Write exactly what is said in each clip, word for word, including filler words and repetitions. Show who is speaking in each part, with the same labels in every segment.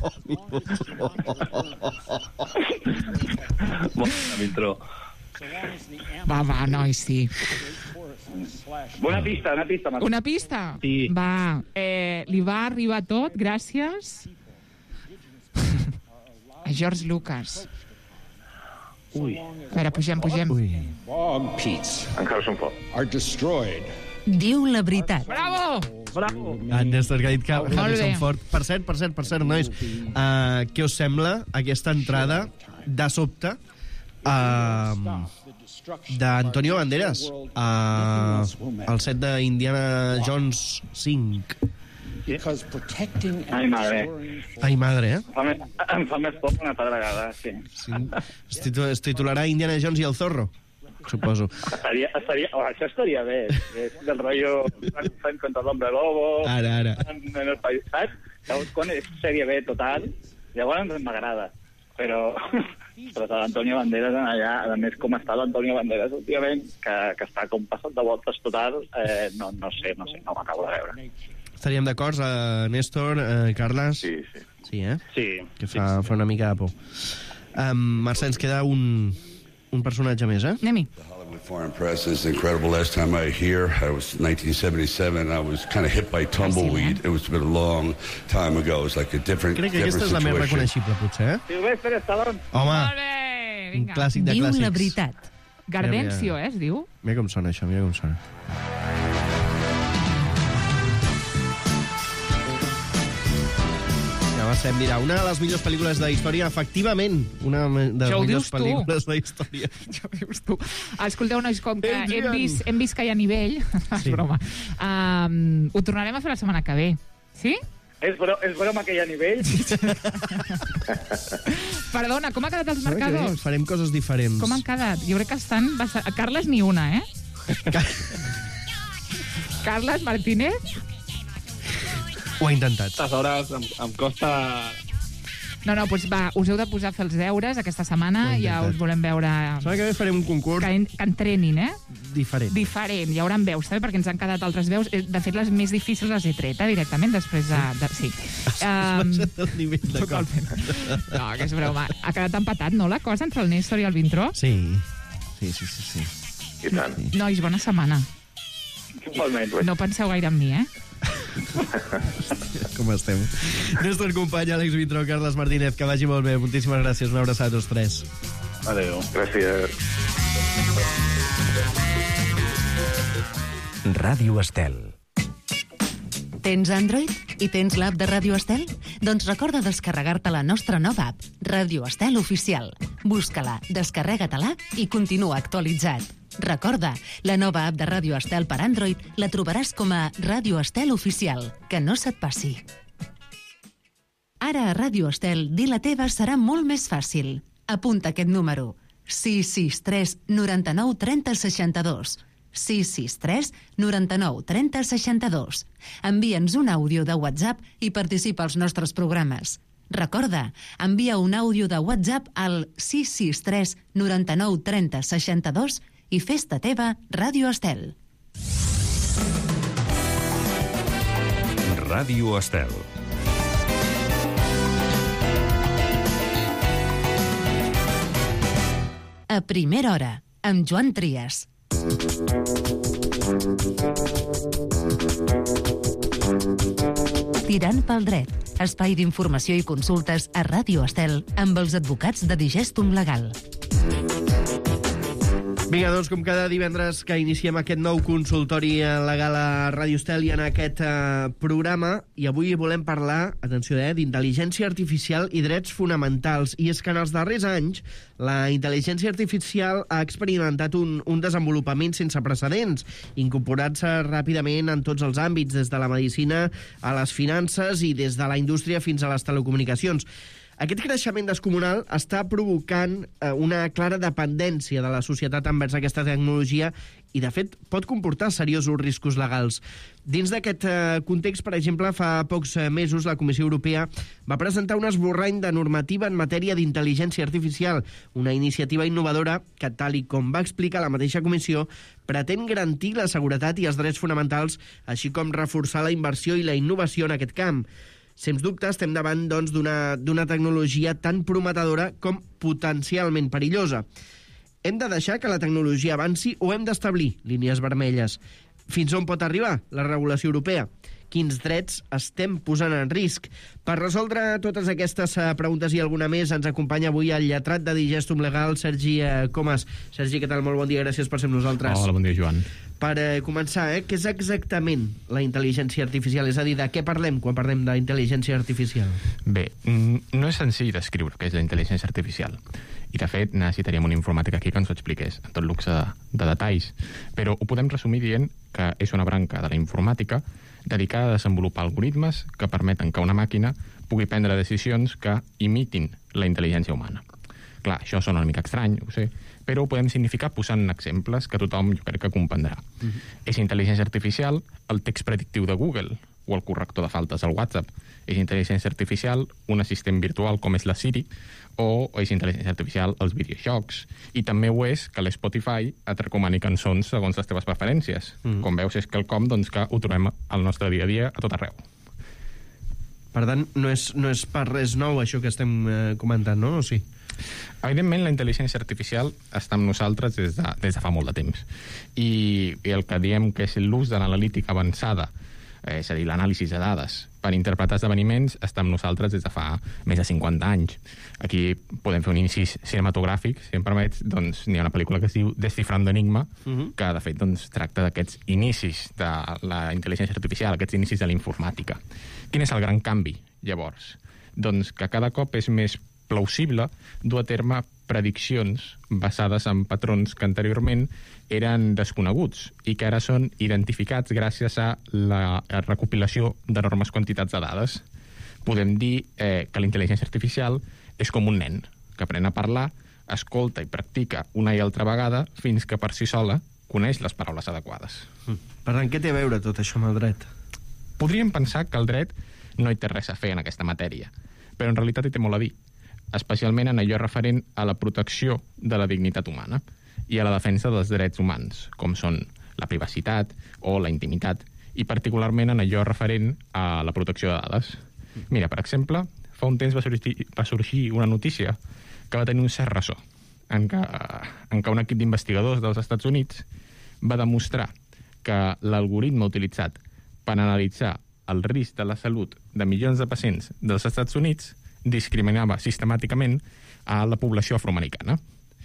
Speaker 1: Bona intro.
Speaker 2: Va, va, noi, sí.
Speaker 1: Una pista, una pista.
Speaker 2: Una pista?
Speaker 1: Sí.
Speaker 2: Va, eh, li va arribar tot gràcies a George Lucas.
Speaker 1: Ui.
Speaker 2: A veure, pugem, pugem.
Speaker 3: Ui. Bomb Pete's
Speaker 1: En Harrison Ford.
Speaker 3: are destroyed.
Speaker 4: Diu la veritat.
Speaker 2: Bravo!
Speaker 1: Bravo.
Speaker 3: En Néstor que ha dit que
Speaker 2: Molt bé.
Speaker 3: Harrison Ford. Per cert, per cert, per cert, nois, uh, què us sembla aquesta entrada de sobte uh, d'Antonio Banderas uh, al set d'Indiana Jones cinc?
Speaker 5: Because protecting
Speaker 1: Ai, madre.
Speaker 3: Ai, madre, eh?
Speaker 1: Fa més, em fa més por una pedregada, sí.
Speaker 3: Sí. Es, titu es titularà Indiana Jones i el Zorro, suposo.
Speaker 1: Estaria, estaria, oh, això estaria bé. És del rotllo fent contra l'Hombre Lobo.
Speaker 3: Ara, ara.
Speaker 1: En, en el país, saps? Llavors, quan és sèrie B total, llavors m'agrada. Però, però l'Antonio Banderas allà, a més com està l'Antonio Banderas últimament, que, que està com passat de voltes total, eh, no, no sé, no sé, no m'acabo de veure.
Speaker 3: Estaríem d'acord, uh, Néstor, uh, Carles?
Speaker 1: Sí, sí.
Speaker 3: Sí, eh?
Speaker 1: Sí.
Speaker 3: Que fa, fa una mica de por. Um, Mercè, ens queda un, un personatge més, eh?
Speaker 2: Anem-hi.
Speaker 6: The Hollywood Foreign Press is incredible. Last time I was here, I was nineteen seventy-seven. I was kind of hit by tumbleweed. It was a long time ago. It was like a different,
Speaker 3: Crec que aquesta
Speaker 6: different
Speaker 3: és la més
Speaker 6: situation.
Speaker 3: reconeixible, potser, eh?
Speaker 1: Silvestre Stallone.
Speaker 3: Home,
Speaker 2: Molt bé,
Speaker 3: un
Speaker 2: vinga.
Speaker 3: clàssic de
Speaker 4: Diu
Speaker 3: clàssics.
Speaker 4: la veritat.
Speaker 2: Gardencio, eh, es diu?
Speaker 3: Mira com sona això, mira com sona. Ja va ser, mira, una de les millors pel·lícules de la història, efectivament, una de les
Speaker 2: Això ho
Speaker 3: millors
Speaker 2: dius tu.
Speaker 3: pel·lícules de la història.
Speaker 2: Ja ho dius tu. Escolteu, nois, com que
Speaker 3: Adrian.
Speaker 2: hem vist, hem vist que hi ha nivell, és
Speaker 3: Sí.
Speaker 2: broma, um, ho tornarem a fer la setmana que ve. Sí?
Speaker 1: És, bro, és broma que hi ha nivell?
Speaker 2: Perdona, com ha quedat els
Speaker 3: Setmana que ve
Speaker 2: marcadors?
Speaker 3: Farem coses diferents.
Speaker 2: Com han quedat? Jo crec que estan... bassa- A Carles ni una, eh? Carles Martínez?
Speaker 3: Ho ha intentat.
Speaker 7: Aquestes hores em, em costa...
Speaker 2: No, no, doncs va, us heu de posar a fer els deures aquesta setmana,
Speaker 3: Ho he
Speaker 2: ja
Speaker 3: intentat.
Speaker 2: us volem veure...
Speaker 3: La setmana que ve farem un concurs
Speaker 2: Que, en, que entrenin, eh?
Speaker 3: diferent.
Speaker 2: Diferent, hi haurà veus, també, perquè ens han quedat altres veus. Eh, De fet, les més difícils les he tret, eh, directament, després de... de sí. Um,
Speaker 3: El nivell de cop.
Speaker 2: totalment. No, que és broma. Ha quedat empatat, no, la cosa, entre el Néstor i el Vintró?
Speaker 3: Sí. Sí, sí, sí, sí.
Speaker 1: I tant.
Speaker 2: Nois, bona setmana.
Speaker 1: Igualment.
Speaker 2: No penseu gaire en mi, eh?
Speaker 3: Com estem? Néstor company, Àlex Vintró, Carles Martínez, que vagi molt bé. Moltíssimes gràcies. Una abraçada a tots tres.
Speaker 1: Adéu. Gràcies.
Speaker 8: Ràdio Estel.
Speaker 4: Tens Android i tens l'app de Ràdio Estel? Doncs recorda descarregar-te la nostra nova app, Ràdio Estel Oficial. Busca-la, descarrega-te-la i continua actualitzat. Recorda, la nova app de Ràdio Estel per Android la trobaràs com a Ràdio Estel Oficial. Que no se't passi. Ara a Ràdio Estel, dir la teva serà molt més fàcil. Apunta aquest número. sis sis tres noranta-nou trenta seixanta-dos. sis sis tres noranta-nou trenta seixanta-dos. Envia'ns un àudio de WhatsApp i participa als nostres programes. Recorda, envia un àudio de WhatsApp al sis sis tres noranta-nou trenta seixanta-dos i fes-te teva Ràdio Estel.
Speaker 8: Ràdio Estel.
Speaker 4: A primera hora, amb Joan Trias. Tirant pel dret, espai d'informació i consultes a Ràdio Estel amb els advocats de Digestum Legal.
Speaker 3: Vinga, doncs, com cada divendres que iniciem aquest nou consultori legal a Ràdio Estel i en aquest eh, programa, i avui volem parlar, atenció, eh, d'intel·ligència artificial i drets fonamentals. I és que en els darrers anys la intel·ligència artificial ha experimentat un, un desenvolupament sense precedents, incorporant-se ràpidament en tots els àmbits, des de la medicina a les finances i des de la indústria fins a les telecomunicacions. Aquest creixement descomunal està provocant eh, una clara dependència de la societat envers aquesta tecnologia i, de fet, pot comportar seriosos riscos legals. Dins d'aquest eh, context, per exemple, fa pocs eh, mesos la Comissió Europea va presentar un esborrany de normativa en matèria d'intel·ligència artificial, una iniciativa innovadora que, tal i com va explicar la mateixa comissió, pretén garantir la seguretat i els drets fonamentals, així com reforçar la inversió i la innovació en aquest camp. Sens dubte, estem davant doncs, d'una d'una tecnologia tan prometedora com potencialment perillosa. Hem de deixar que la tecnologia avanci o hem d'establir línies vermelles? Fins on pot arribar la regulació europea? Quins drets estem posant en risc? Per resoldre totes aquestes preguntes i alguna més, ens acompanya avui el lletrat de Digestum Legal, Sergi Comas. Sergi, què tal? Molt bon dia, gràcies per ser amb nosaltres.
Speaker 8: Hola, bon dia, Joan.
Speaker 3: Per eh, començar, eh, què és exactament la intel·ligència artificial? És a dir, de què parlem quan parlem d'intel·ligència artificial?
Speaker 8: Bé, no és senzill descriure què és la intel·ligència artificial. I, de fet, necessitaríem un informàtic aquí que ens ho expliqués en tot luxe de, de detalls. Però ho podem resumir dient que és una branca de la informàtica dedicada a desenvolupar algoritmes que permeten que una màquina pugui prendre decisions que imitin la intel·ligència humana. Clar, això sona una mica estrany, ho sé, però ho podem significar posant exemples que tothom jo crec que comprendrà. Uh-huh. És intel·ligència artificial el text predictiu de Google o el corrector de faltes al WhatsApp. És intel·ligència artificial un assistent virtual com és la Siri, o és intel·ligència artificial els videojocs. I també ho és que l'Spotify et recomani cançons segons les teves preferències. Mm. Com veus, és quelcom doncs, que ho trobem al nostre dia a dia a tot arreu.
Speaker 3: Per tant, no és, no és per res nou això que estem eh, comentant, no? O sí?
Speaker 8: Evidentment, la intel·ligència artificial està amb nosaltres des de, des de fa molt de temps. I, i el que diem que és l'ús de l'analítica avançada, eh, és a dir, l'anàlisi de dades per interpretar esdeveniments, està amb nosaltres des de fa més de cinquanta anys. Aquí podem fer un incís cinematogràfic, si em permets, doncs n'hi ha una pel·lícula que es diu Descifrando Enigma, uh-huh. que de fet doncs, tracta d'aquests inicis de la intel·ligència artificial, aquests inicis de la informàtica. Quin és el gran canvi, llavors? Doncs que cada cop és més plausible dur a terme prediccions basades en patrons que anteriorment eren desconeguts i que ara són identificats gràcies a la recopilació d'enormes quantitats de dades. Podem dir eh, que la intel·ligència artificial és com un nen que aprèn a parlar, escolta i practica una i altra vegada fins que per si sola coneix les paraules adequades.
Speaker 3: Mm. Per tant, què té a veure tot això amb el dret?
Speaker 8: Podríem pensar que el dret no hi té res a fer en aquesta matèria, però en realitat hi té molt a dir, especialment en allò referent a la protecció de la dignitat humana i a la defensa dels drets humans, com són la privacitat o la intimitat, i particularment en allò referent a la protecció de dades. Mira, per exemple, fa un temps va sorgir, va sorgir una notícia que va tenir un cert ressò, en què, en què un equip d'investigadors dels Estats Units va demostrar que l'algoritme utilitzat per analitzar el risc de la salut de milions de pacients dels Estats Units discriminava sistemàticament a la població afroamericana.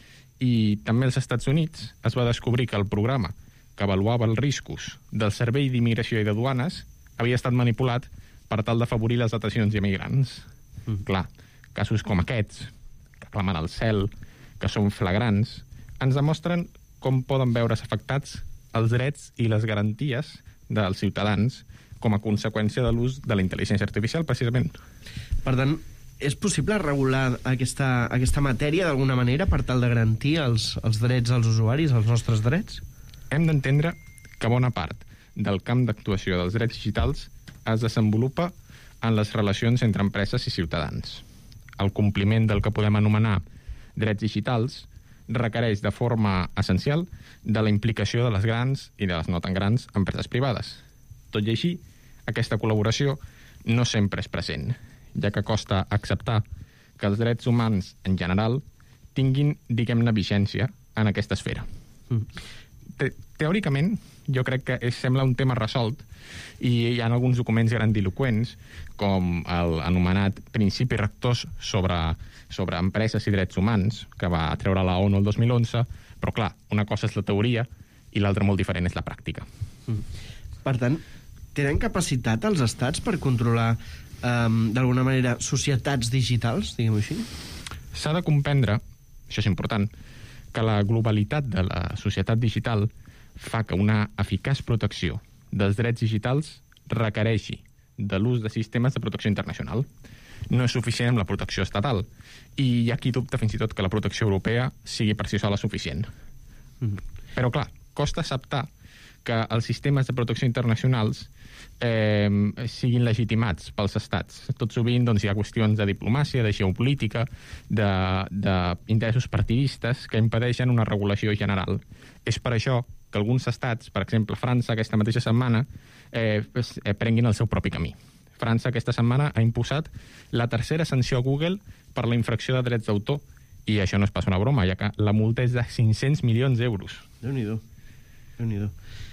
Speaker 8: I també als Estats Units es va descobrir que el programa que avaluava els riscos del Servei d'Immigració i de Duanes havia estat manipulat per tal d'afavorir les detencions d'immigrants. Mm. Clar, casos com aquests, que clamen al cel, que són flagrants, ens demostren com poden veure's afectats els drets i les garanties dels ciutadans com a conseqüència de l'ús de la intel·ligència artificial, precisament.
Speaker 3: Per tant, és possible regular aquesta, aquesta matèria d'alguna manera per tal de garantir els, els drets dels usuaris, els nostres drets?
Speaker 8: Hem d'entendre que bona part del camp d'actuació dels drets digitals es desenvolupa en les relacions entre empreses i ciutadans. El compliment del que podem anomenar drets digitals requereix de forma essencial de la implicació de les grans i de les no tan grans empreses privades. Tot i així, aquesta col·laboració no sempre és present, ja que costa acceptar que els drets humans en general tinguin, diguem-ne, vigència en aquesta esfera. Mm. Te teòricament, jo crec que és, sembla un tema resolt i hi ha alguns documents grandiloquents com l'anomenat Principi Rectors sobre, sobre empreses i drets humans, que va treure la ONU el dos mil onze, però clar, una cosa és la teoria i l'altra molt diferent és la pràctica.
Speaker 3: Mm. Per tant, tenen capacitat els estats per controlar Um, d'alguna manera, societats digitals, diguem-ho així?
Speaker 8: S'ha de comprendre, això és important, que la globalitat de la societat digital fa que una eficaç protecció dels drets digitals requereixi de l'ús de sistemes de protecció internacional. No és suficient amb la protecció estatal, i hi ha qui dubta fins i tot que la protecció europea sigui per si sola suficient. Mm. Però, clar, costa acceptar que els sistemes de protecció internacionals eh, siguin legitimats pels estats. Tot sovint doncs, hi ha qüestions de diplomàcia, de geopolítica, d'interessos partidistes que impedeixen una regulació general. És per això que alguns estats, per exemple França, aquesta mateixa setmana, eh, prenguin el seu propi camí. França aquesta setmana ha imposat la tercera sanció a Google per la infracció de drets d'autor. I això no és pas una broma, ja que la multa és de cinc-cents milions d'euros.
Speaker 3: Déu-n'hi-do. Déu-n'hi-do.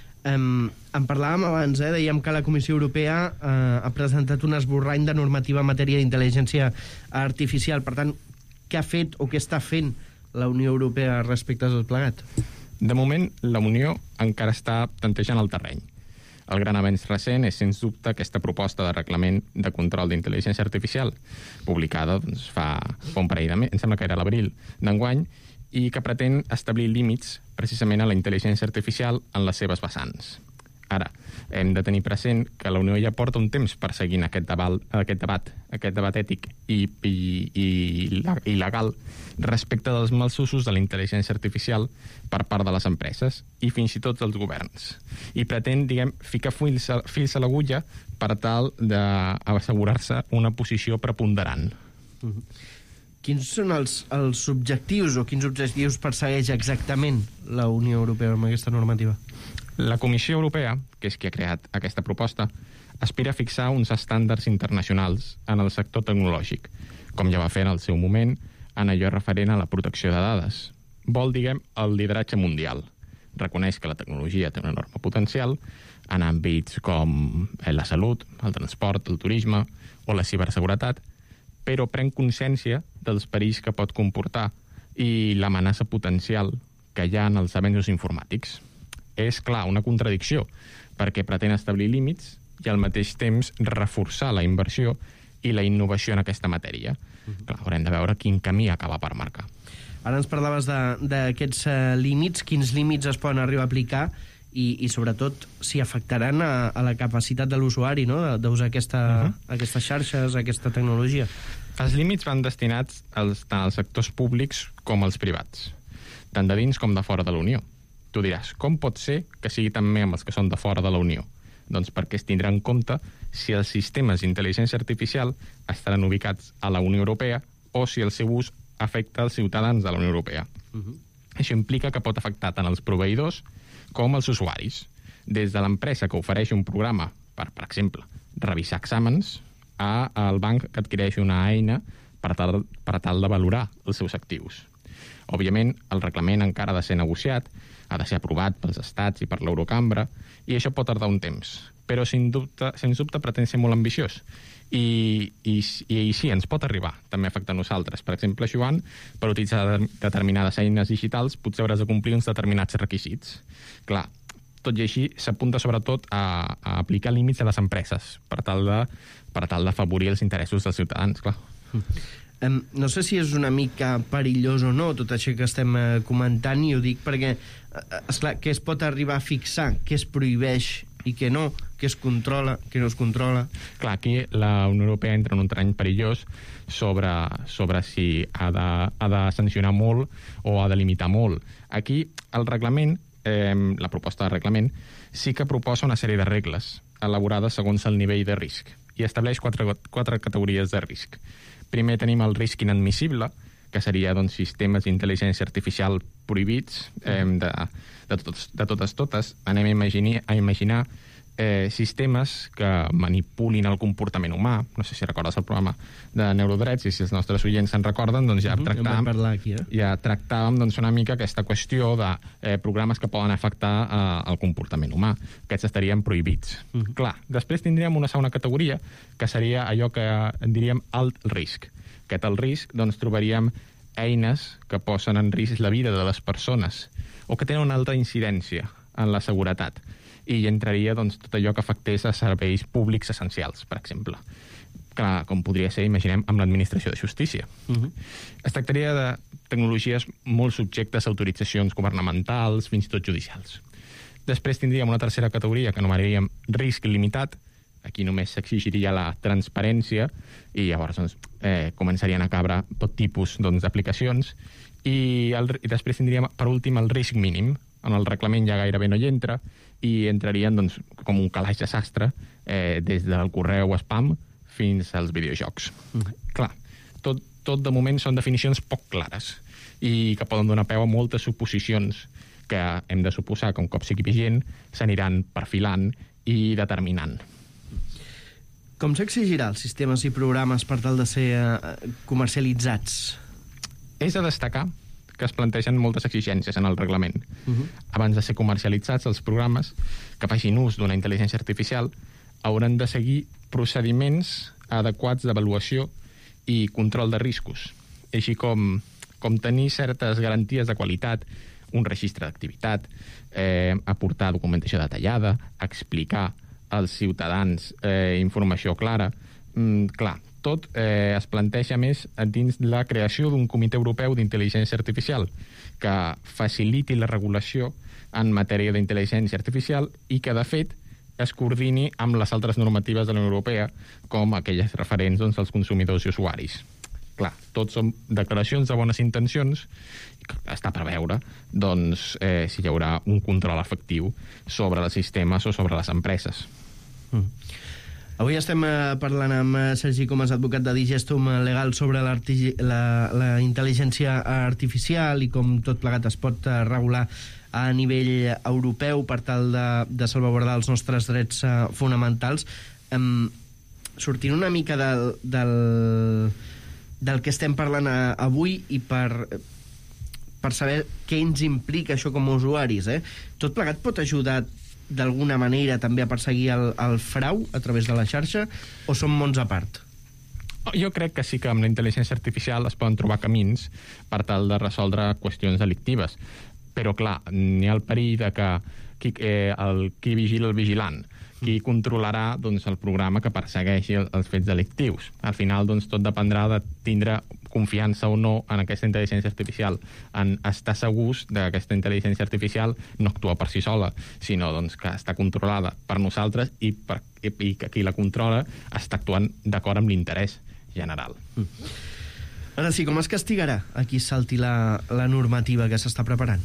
Speaker 3: Um, en parlàvem abans, eh? Dèiem que la Comissió Europea uh, ha presentat un esborrany de normativa en matèria d'intel·ligència artificial. Per tant, què ha fet o què està fent la Unió Europea respecte a tot plegat?
Speaker 8: De moment, la Unió encara està tantejant el terreny. El gran avenç recent és, sens dubte, aquesta proposta de reglament de control d'intel·ligència artificial, publicada doncs, fa, fa un parell de mesos, em sembla que era l'abril d'enguany, i que pretén establir límits precisament a la intel·ligència artificial en les seves vessants. Ara, hem de tenir present que la Unió ja porta un temps perseguint aquest debat, aquest debat, aquest debat ètic i, i, i, i legal respecte dels mals usos de la intel·ligència artificial per part de les empreses i fins i tot dels governs. I pretén, diguem, ficar fils a, fils a l'agulla per tal d'assegurar-se una posició preponderant.
Speaker 3: Mm-hmm. Quins són els, els objectius o quins objectius persegueix exactament la Unió Europea amb aquesta normativa?
Speaker 8: La Comissió Europea, que és qui ha creat aquesta proposta, aspira a fixar uns estàndards internacionals en el sector tecnològic, com ja va fer en el seu moment en allò referent a la protecció de dades. Vol, diguem, el lideratge mundial. Reconeix que la tecnologia té un enorme potencial en àmbits com la salut, el transport, el turisme o la ciberseguretat, però pren consciència dels perills que pot comportar i l'amenaça potencial que hi ha en els avenços informàtics. És, clar, una contradicció, perquè pretén establir límits i al mateix temps reforçar la inversió i la innovació en aquesta matèria. Uh-huh. Clar, haurem de veure quin camí acaba per marcar.
Speaker 3: Ara ens parlaves d'aquests uh, límits, quins límits es poden arribar a aplicar i, i sobretot, si afectaran a, a la capacitat de l'usuari, no?, d'usar aquesta, uh-huh. aquestes xarxes, aquesta tecnologia.
Speaker 8: Els límits van destinats als, tant als sectors públics com als privats, tant de dins com de fora de la Unió. Tu diràs, com pot ser que sigui també amb els que són de fora de la Unió? Doncs perquè es tindrà en compte si els sistemes d'intel·ligència artificial estaran ubicats a la Unió Europea o si el seu ús afecta els ciutadans de la Unió Europea. Uh-huh. Això implica que pot afectar tant els proveïdors com els usuaris, des de l'empresa que ofereix un programa per, per exemple, revisar exàmens, a al banc que adquireix una eina per tal, per tal de valorar els seus actius. Òbviament, el reglament encara ha de ser negociat, ha de ser aprovat pels estats i per l'Eurocambra, i això pot tardar un temps, però sens dubte, sens dubte pretén ser molt ambiciós. I, i, i, i sí, ens pot arribar també a afectar a nosaltres. Per exemple, Joan, per utilitzar determinades eines digitals potser hauràs de complir uns determinats requisits. Clar, tot i així s'apunta sobretot a, a aplicar límits a les empreses per tal de, per tal d'afavorir els interessos dels ciutadans, clar.
Speaker 3: Um, no sé si és una mica perillós o no tot això que estem uh, comentant, i ho dic perquè, uh, esclar, què es pot arribar a fixar, què es prohibeix i què no, què es controla, què no es controla.
Speaker 8: Clar, aquí la Unió Europea entra en un terreny perillós sobre, sobre si ha de, ha de sancionar molt o ha de limitar molt. Aquí el reglament, eh, la proposta de reglament, sí que proposa una sèrie de regles elaborades segons el nivell de risc i estableix quatre, quatre categories de risc. Primer tenim el risc inadmissible, que seria doncs, sistemes d'intel·ligència artificial prohibits, eh, de, de, totes, de totes totes. Anem a imaginar, a imaginar eh, sistemes que manipulin el comportament humà. No sé si recordes el programa de Neurodrets, i si els nostres oients se'n recorden, doncs ja tractàvem,
Speaker 3: ja aquí, eh?
Speaker 8: ja tractàvem doncs, una mica aquesta qüestió de eh, programes que poden afectar eh, el comportament humà. Aquests estarien prohibits. Uh-huh. Clar, després tindríem una segona categoria, que seria allò que en diríem alt risc. Aquest alt risc, doncs, trobaríem eines que posen en risc la vida de les persones o que tenen una alta incidència en la seguretat. I hi entraria doncs, tot allò que afectés a serveis públics essencials, per exemple. Clar, com podria ser, imaginem, amb l'administració de justícia. Uh-huh. Es tractaria de tecnologies molt subjectes a autoritzacions governamentals, fins i tot judicials. Després tindríem una tercera categoria que anomenaríem risc limitat. Aquí només s'exigiria la transparència i llavors doncs, eh, començarien a cabre tot tipus doncs, d'aplicacions. I, el, I després tindríem, per últim, el risc mínim. En el reglament ja gairebé no hi entra i entrarien doncs, com un calaix de sastre eh, des del correu spam fins als videojocs. Mm. Clar, tot, tot de moment són definicions poc clares i que poden donar peu a moltes suposicions que hem de suposar que un cop sigui vigent s'aniran perfilant i determinant.
Speaker 3: Com s'exigirà els sistemes i programes per tal de ser eh, comercialitzats?
Speaker 8: És a destacar que es plantegen moltes exigències en el reglament. Uh-huh. Abans de ser comercialitzats, els programes que facin ús d'una intel·ligència artificial hauran de seguir procediments adequats d'avaluació i control de riscos, així com, com tenir certes garanties de qualitat, un registre d'activitat, eh, aportar documentació detallada, explicar als ciutadans eh, informació clara. Mm, clar, tot eh, es planteja més dins la creació d'un comitè europeu d'intel·ligència artificial que faciliti la regulació en matèria d'intel·ligència artificial i que, de fet, es coordini amb les altres normatives de la Unió Europea, com aquelles referents doncs, als consumidors i usuaris. Clar, tot són declaracions de bones intencions i està per veure doncs, eh, si hi haurà un control efectiu sobre els sistemes o sobre les empreses.
Speaker 3: Mm. Avui estem eh, parlant amb Sergi Comas, advocat de Digestum Legal, sobre la, la intel·ligència artificial i com tot plegat es pot eh, regular a nivell europeu per tal de, de salvaguardar els nostres drets eh, fonamentals. Um, sortint una mica del, del, del que estem parlant a, avui i per, per saber què ens implica això com a usuaris, eh? Tot plegat pot ajudar d'alguna manera també a perseguir el, el frau a través de la xarxa, o són mons a part?
Speaker 8: Jo crec que sí que amb la intel·ligència artificial es poden trobar camins per tal de resoldre qüestions delictives. Però, clar, n'hi ha el perill de que qui, eh, el, qui vigila el vigilant, qui controlarà doncs, el programa que persegueixi el, els fets delictius. Al final, doncs, tot dependrà de tindre confiança o no en aquesta intel·ligència artificial, en estar segurs que aquesta intel·ligència artificial no actua per si sola, sinó doncs, que està controlada per nosaltres i, per, i, i que qui la controla està actuant d'acord amb l'interès general.
Speaker 3: Mm. Ara sí, com es castigarà a qui salti la, la normativa que s'està preparant?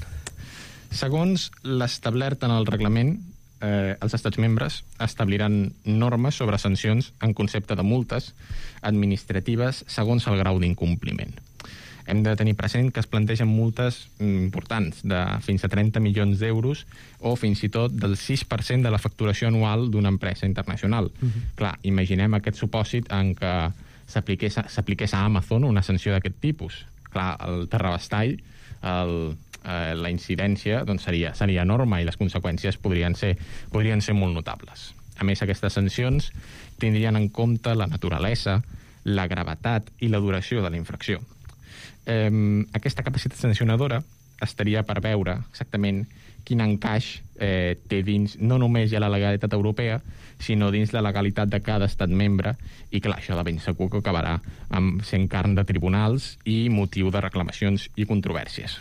Speaker 8: Segons l'establert en el reglament, eh, els estats membres establiran normes sobre sancions en concepte de multes administratives segons el grau d'incompliment. Hem de tenir present que es plantegen multes importants de fins a trenta milions d'euros o fins i tot del sis per cent de la facturació anual d'una empresa internacional. Uh-huh. Clar, imaginem aquest supòsit en què s'apliqués, s'apliqués a Amazon una sanció d'aquest tipus. Clar, el terrabastall, el, eh, la incidència doncs seria, seria enorme i les conseqüències podrien ser, podrien ser molt notables. A més, aquestes sancions tindrien en compte la naturalesa, la gravetat i la duració de la infracció. Eh, aquesta capacitat sancionadora estaria per veure exactament quin encaix eh, té dins no només ja la legalitat europea, sinó dins la legalitat de cada estat membre, i clar, això de ben segur que acabarà amb sent carn de tribunals i motiu de reclamacions i controvèrsies.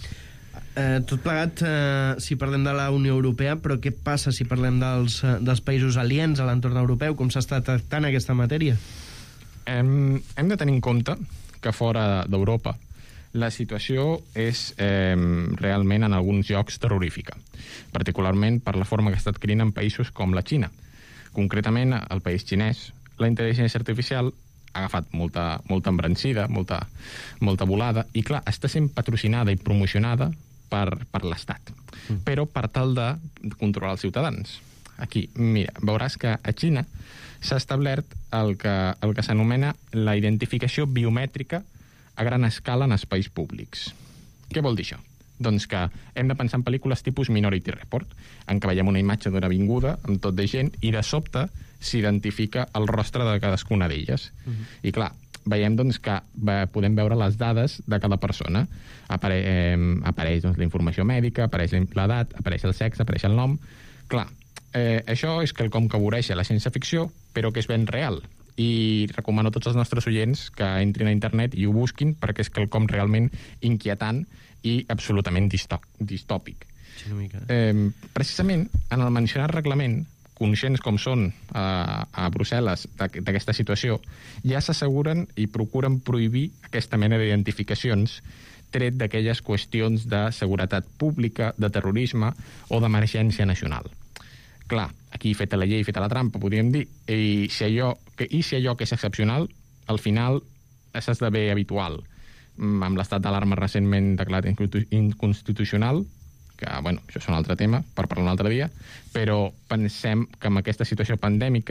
Speaker 3: Eh, tot plegat, eh, si parlem de la Unió Europea, però què passa si parlem dels, dels països aliens a l'entorn europeu? Com s'està tractant aquesta matèria?
Speaker 8: Hem, hem de tenir en compte que fora d'Europa la situació és eh, realment en alguns llocs terrorífica, particularment per la forma que està adquirint en països com la Xina. Concretament, al país xinès, la intel·ligència artificial ha agafat molta, molta embrancida, molta, molta volada, i clar, està sent patrocinada i promocionada per, per l'Estat, mm. però per tal de controlar els ciutadans. Aquí, mira, veuràs que a Xina s'ha establert el que, el que s'anomena la identificació biomètrica a gran escala en espais públics. Què vol dir això? Doncs que hem de pensar en pel·lícules tipus Minority Report, en què veiem una imatge d'una avinguda amb tot de gent i de sobte s'identifica el rostre de cadascuna d'elles. Uh-huh. I clar, veiem doncs, que podem veure les dades de cada persona. Apare eh, apareix doncs, la informació mèdica, apareix l'edat, apareix el sexe, apareix el nom. Clar, eh, això és quelcom que avoreix a la ciència-ficció, però que és ben real. I recomano a tots els nostres oients que entrin a internet i ho busquin, perquè és quelcom realment inquietant i absolutament distòpic.
Speaker 3: Sí, una mica.
Speaker 8: Eh, precisament, en el mencionat reglament, conscients com són a, a Brussel·les d'aquesta situació, ja s'asseguren i procuren prohibir aquesta mena d'identificacions tret d'aquelles qüestions de seguretat pública, de terrorisme o d'emergència nacional. Clar, aquí feta la llei, feta la trampa, podríem dir, i si allò que, i si allò que és excepcional, al final s'esdevé habitual. Amb l'estat d'alarma recentment declarat inconstitucional, que, bueno, això és un altre tema, per parlar un altre dia, però pensem que amb aquesta situació pandèmica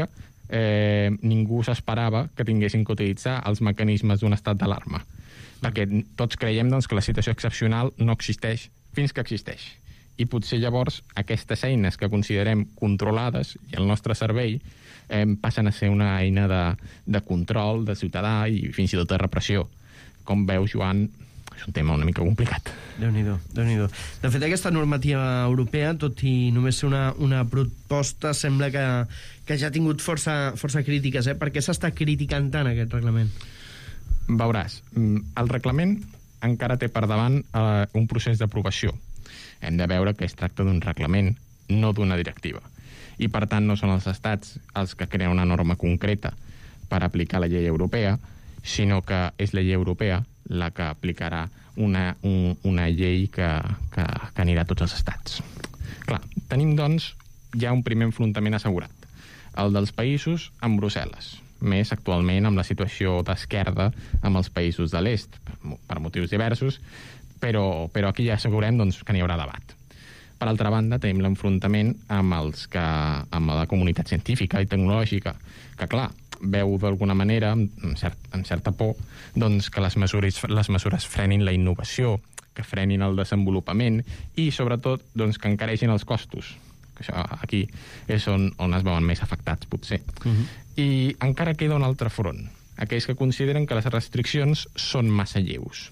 Speaker 8: eh, ningú s'esperava que tinguessin que utilitzar els mecanismes d'un estat d'alarma. Perquè tots creiem doncs, que la situació excepcional no existeix fins que existeix. I potser llavors aquestes eines que considerem controlades i el nostre cervell eh, passen a ser una eina de, de control, de ciutadà i fins i tot de repressió. Com veus, Joan, és un tema una mica complicat.
Speaker 3: Déu-n'hi-do, Déu-n'hi-do. De fet, aquesta normativa europea, tot i només ser una, una proposta, sembla que, que ja ha tingut força, força crítiques. Eh? Per què s'està criticant tant aquest reglament?
Speaker 8: Veuràs, el reglament encara té per davant eh, un procés d'aprovació. Hem de veure que es tracta d'un reglament, no d'una directiva. I, per tant, no són els estats els que creen una norma concreta per aplicar la llei europea, sinó que és la llei europea la que aplicarà una, un, una llei que, que, que anirà a tots els estats. Clar, tenim, doncs, ja un primer enfrontament assegurat. El dels països amb Brussel·les, més actualment amb la situació d'esquerda amb els països de l'est, per, per motius diversos, però, però aquí ja assegurem doncs, que n'hi haurà debat. Per altra banda, tenim l'enfrontament amb, els que, amb la comunitat científica i tecnològica, que, clar, veu d'alguna manera, amb, cert, amb certa por, doncs, que les mesures, les mesures frenin la innovació, que frenin el desenvolupament i, sobretot, doncs, que encareixin els costos. Que això aquí és on, on es veuen més afectats, potser. Uh-huh. I encara queda un altre front, aquells que consideren que les restriccions són massa lleus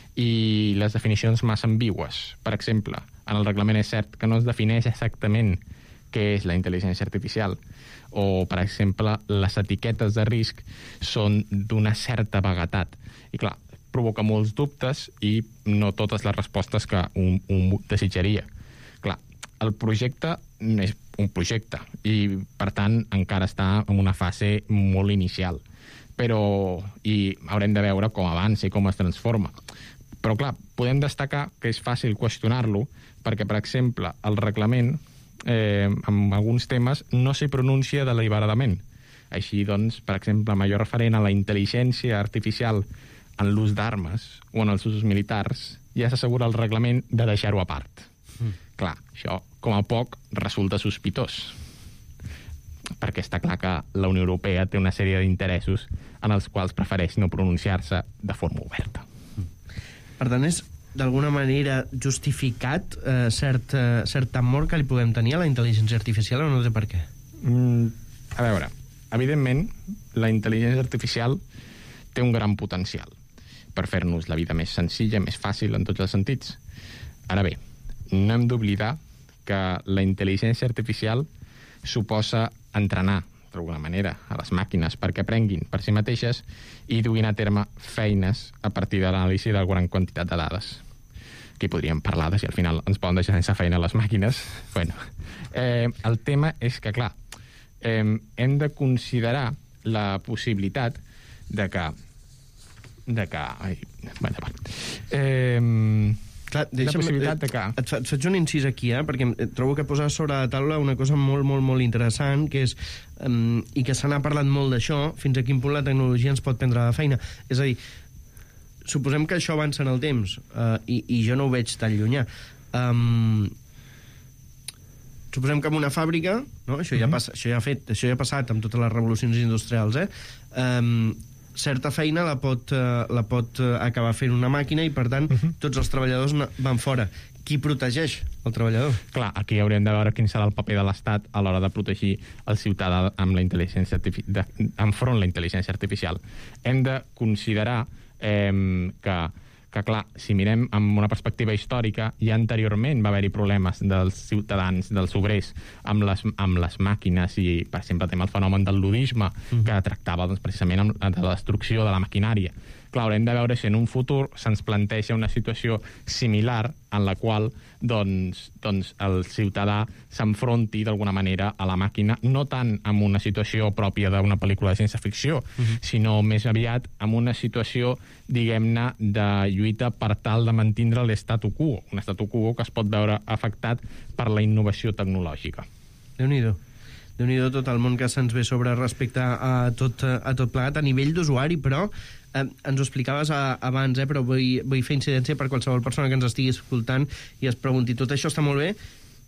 Speaker 8: i les definicions massa ambigües. Per exemple, en el reglament és cert que no es defineix exactament què és la intel·ligència artificial, o, per exemple, les etiquetes de risc són d'una certa vaguetat. I, clar, provoca molts dubtes i no totes les respostes que un, un desitjaria. Clar, el projecte és un projecte i, per tant, encara està en una fase molt inicial. Però, i haurem de veure com avança i com es transforma. Però, clar, podem destacar que és fàcil qüestionar-lo perquè, per exemple, el reglament, eh, en alguns temes, no s'hi pronuncia deliberadament. Així, doncs, per exemple, amb allò referent a la intel·ligència artificial en l'ús d'armes o en els usos militars, ja s'assegura el reglament de deixar-ho a part. Mm. Clar, això, com a poc, resulta sospitós, perquè està clar que la Unió Europea té una sèrie d'interessos en els quals prefereix no pronunciar-se de forma oberta.
Speaker 3: Per tant, és d'alguna manera justificat eh, cert, eh, cert temor que li puguem tenir a la intel·ligència artificial o no té per què?
Speaker 8: Mm, a veure, evidentment, la intel·ligència artificial té un gran potencial per fer-nos la vida més senzilla, més fàcil en tots els sentits. Ara bé, no hem d'oblidar que la intel·ligència artificial suposa entrenar, d'alguna manera, a les màquines perquè aprenguin per si mateixes i duguin a terme feines a partir de l'anàlisi de gran quantitat de dades. Aquí podríem parlar de si al final ens poden deixar sense feina les màquines. Bueno, eh, el tema és que, clar, eh, hem de considerar la possibilitat de que... de que... Ai, bueno, eh,
Speaker 3: Clar,
Speaker 8: la possibilitat de que...
Speaker 3: Et, fa, et faig un incís aquí, eh? Perquè trobo que posa sobre la taula una cosa molt, molt, molt interessant, que és, um, i que se n'ha parlat molt d'això, fins a quin punt la tecnologia ens pot prendre la feina. És a dir, suposem que això avança en el temps, uh, i, i jo no ho veig tan llunyà. Um, suposem que en una fàbrica, no? això, ja
Speaker 8: uh-huh.
Speaker 3: passa, això, ja ha fet, això ja ha passat amb totes les revolucions industrials, eh? Um, certa feina la pot, uh, la pot uh, acabar fent una màquina i, per tant, uh-huh. tots els treballadors van fora. Qui protegeix el treballador?
Speaker 8: Clar, aquí haurem de veure quin serà el paper de l'Estat a l'hora de protegir el ciutadà amb la intel·ligència artifici... de... enfront la intel·ligència artificial. Hem de considerar eh, que, que, clar, si mirem amb una perspectiva històrica, ja anteriorment va haver-hi problemes dels ciutadans, dels obrers, amb les, amb les màquines i, per exemple, tenim el fenomen del ludisme, mm. que tractava doncs, precisament amb, de la destrucció de la maquinària. Clar, haurem de veure si en un futur se'ns planteja una situació similar en la qual doncs, doncs el ciutadà s'enfronti d'alguna manera a la màquina, no tant amb una situació pròpia d'una pel·lícula de ciència-ficció, uh-huh. sinó més aviat amb una situació, diguem-ne, de lluita per tal de mantindre l'estatu quo, un estatu quo que es pot veure afectat per la innovació tecnològica.
Speaker 3: Déu-n'hi-do. Déu-n'hi-do tot el món que se'ns ve sobre respecte a tot, a tot plegat, a nivell d'usuari, però eh, ens ho explicaves a, abans, eh, però vull, vull fer incidència per qualsevol persona que ens estigui escoltant i es pregunti, tot això està molt bé,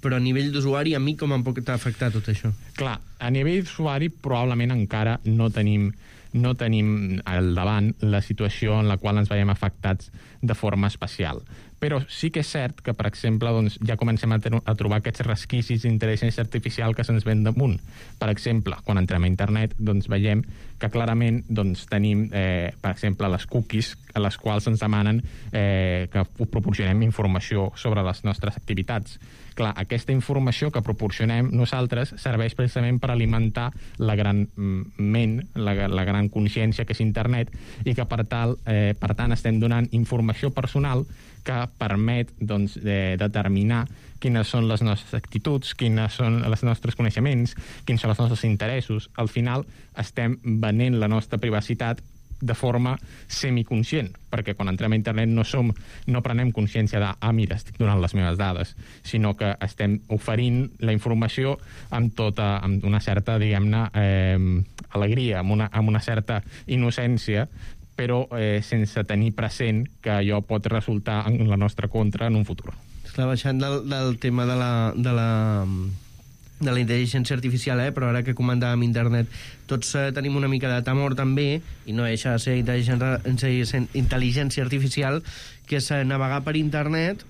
Speaker 3: però a nivell d'usuari, a mi com em pot afectar tot això?
Speaker 8: Clar, a nivell d'usuari probablement encara no tenim no tenim al davant la situació en la qual ens veiem afectats de forma especial. Però sí que és cert que, per exemple, doncs, ja comencem a, a trobar aquests resquicis d'intel·ligència artificial que se'ns ven damunt. Per exemple, quan entrem a internet, doncs, veiem que clarament doncs, tenim, eh, per exemple, les cookies a les quals ens demanen eh, que proporcionem informació sobre les nostres activitats. Clar, aquesta informació que proporcionem nosaltres serveix precisament per alimentar la gran ment, la, la gran consciència que és internet, i que per, tal, eh, per tant estem donant informació personal que permet doncs, de determinar quines són les nostres actituds, quines són els nostres coneixements, quins són els nostres interessos. Al final estem venent la nostra privacitat de forma semiconscient, perquè quan entrem a internet no som, no prenem consciència de, ah, mira, estic donant les meves dades, sinó que estem oferint la informació amb tota, amb una certa, diguem-ne, eh, alegria, amb una, amb una certa innocència, però eh, sense tenir present que allò pot resultar en la nostra contra en un futur.
Speaker 3: Està baixant del, del tema de la... De la... de la intel·ligència artificial, eh? Però ara que comentàvem internet, tots eh, tenim una mica de temor també, i no deixa de ser intel·ligència, intel·ligència artificial, que és navegar per internet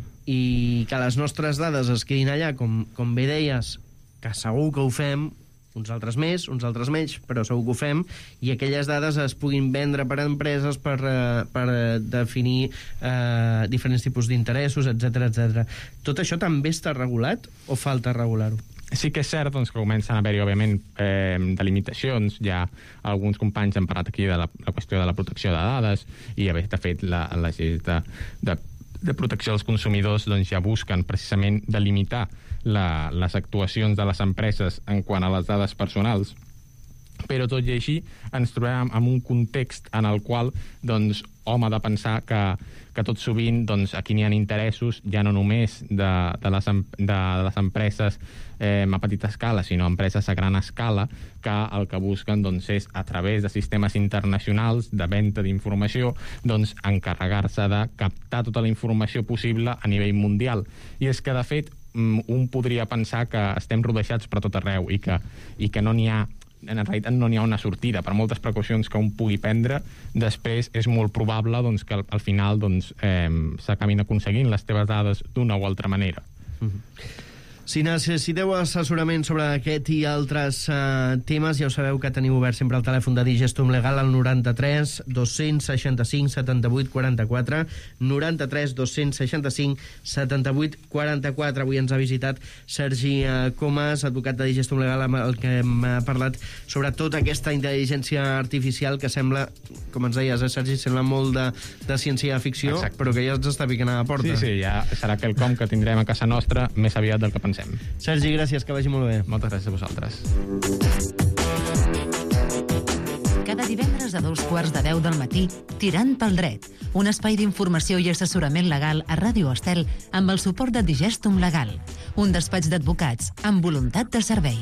Speaker 3: i que les nostres dades es quedin allà, com, com bé deies, que segur que ho fem, uns altres més, uns altres menys, però segur que ho fem, i aquelles dades es puguin vendre per empreses per, eh, per definir eh, diferents tipus d'interessos, etcètera, etcètera. Tot això també està regulat o falta regular-ho?
Speaker 8: Sí que és cert doncs, que comencen a haver-hi, òbviament, eh, delimitacions. Ja alguns companys han parlat aquí de la, la qüestió de la protecció de dades, i, de fet, la, la llei de, de, de protecció dels consumidors doncs, ja busquen precisament delimitar la, les actuacions de les empreses en quant a les dades personals. Però tot i així ens trobem en un context en el qual doncs, hom ha de pensar que, que tot sovint doncs, aquí n'hi ha interessos ja no només de, de, les, de les empreses eh, a petita escala, sinó empreses a gran escala, que el que busquen doncs, és, a través de sistemes internacionals de venda d'informació, doncs, encarregar-se de captar tota la informació possible a nivell mundial. I és que, de fet, un podria pensar que estem rodejats per tot arreu i que, i que no n'hi ha en realitat no n'hi ha una sortida. Per moltes precaucions que un pugui prendre, després és molt probable doncs, que al, al final doncs, eh, s'acabin aconseguint les teves dades d'una o altra manera.
Speaker 3: Mm-hmm. Si necessiteu assessorament sobre aquest i altres uh, temes, ja ho sabeu que teniu obert sempre el telèfon de Digestum Legal al noranta-tres dos-cents seixanta-cinc setanta-vuit quaranta-quatre, noranta-tres dos-cents seixanta-cinc setanta-vuit quaranta-quatre. Avui ens ha visitat Sergi uh, Comas, advocat de Digestum Legal, amb el que hem uh, parlat sobre tota aquesta intel·ligència artificial que sembla, com ens deies, eh, Sergi, sembla molt de, de ciència-ficció. Exacte. Però que ja ens està picant a la porta.
Speaker 8: Sí, sí, ja serà quelcom que tindrem a casa nostra més aviat del que pensem.
Speaker 3: Sergi, gràcies, que vagi molt bé.
Speaker 8: Moltes gràcies a vosaltres.
Speaker 4: Cada divendres a dos quarts de deu del matí, Tirant pel dret, un espai d'informació i assessorament legal a Ràdio Estel amb el suport de Digestum Legal, un despatx d'advocats amb voluntat de servei.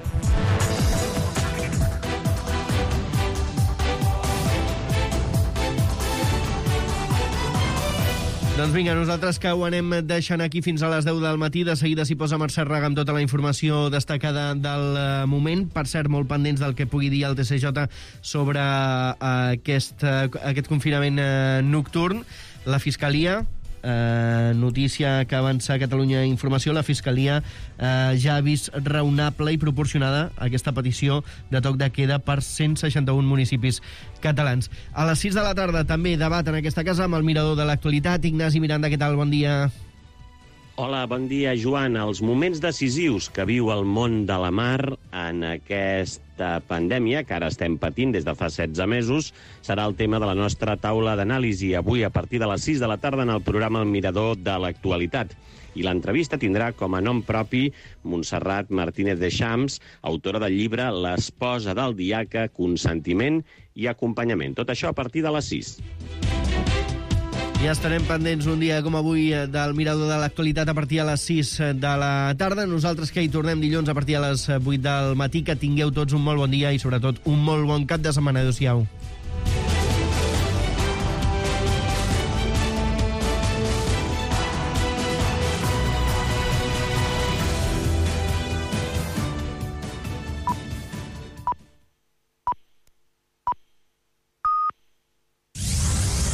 Speaker 3: Doncs vinga, nosaltres que ho anem deixant aquí fins a les deu del matí. De seguida s'hi posa Mercè Raga amb tota la informació destacada del moment. Per cert, molt pendents del que pugui dir el T C J sobre aquest, aquest confinament nocturn. La Fiscalia... Eh, notícia que avança a Catalunya Informació, la Fiscalia eh, ja ha vist raonable i proporcionada aquesta petició de toc de queda per cent seixanta-un municipis catalans. A les sis de la tarda també debat en aquesta casa amb el mirador de l'actualitat. Ignasi Miranda, què tal? Bon dia.
Speaker 9: Hola, bon dia, Joan. Els moments decisius que viu el món de la mar en aquesta pandèmia, que ara estem patint des de fa setze mesos, serà el tema de la nostra taula d'anàlisi avui a partir de les sis de la tarda en el programa El Mirador de l'Actualitat. I l'entrevista tindrà com a nom propi Montserrat Martínez de Champs, autora del llibre L'esposa del diaca, consentiment i acompanyament. Tot això a partir de les sis.
Speaker 3: Ja estarem pendents un dia com avui del Mirador de l'Actualitat a partir de les sis de la tarda. Nosaltres que hi tornem dilluns a partir de les vuit del matí. Que tingueu tots un molt bon dia i sobretot un molt bon cap de setmana. Adéu-siau.